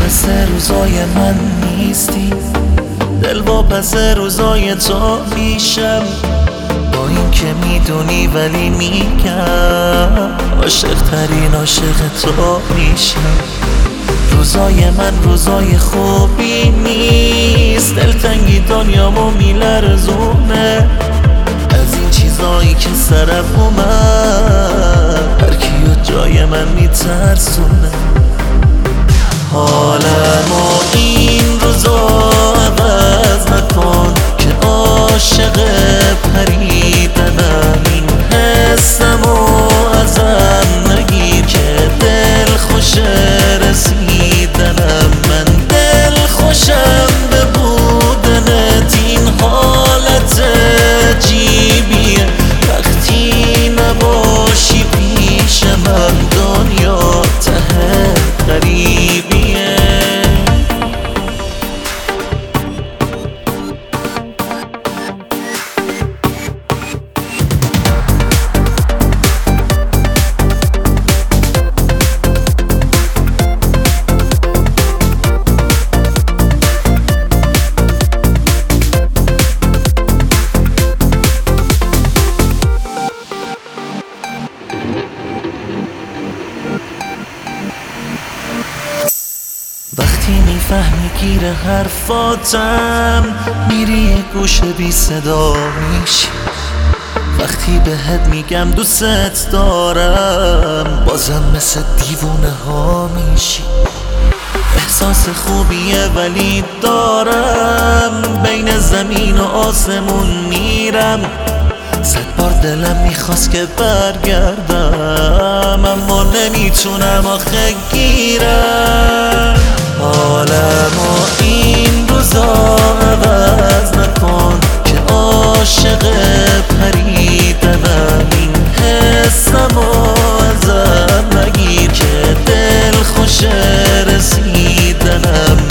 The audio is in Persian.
مثل روزای من نیستی، دل واپس روزای تو میشم. با این که میدونی ولی میگم عاشق ترین عاشق تو میشم. روزای من روزای خوبی نیست، دلتنگی دنیامو میلرزونه. از این چیزایی که سرم اومد هر کیو جای من میترسونه. حالمو این روزا عوض نکن که عاشق پریدنم. این حسمو ازم نگیر که دل خوش رسیدنم. من دل خوشم به بودنت، این حالت عجیبیه وقتی نباشی پیش من. دنیا ته غریبیه. وقتی میفهمی گیر حرفاتم میری یه گوشه بی صدا میشی. وقتی بهت میگم دوست دارم بازم مثل دیوونه ها میشی. احساس خوبیه ولی دارم بین زمین و آسمون میرم. 100 بار دلم میخواست که برگردم اما نمیتونم آخه گیرم. حالمو این روزا عوض نکن که عاشق پریدنم. این حسمو ازم نگیر که دل خوش رسیدنم.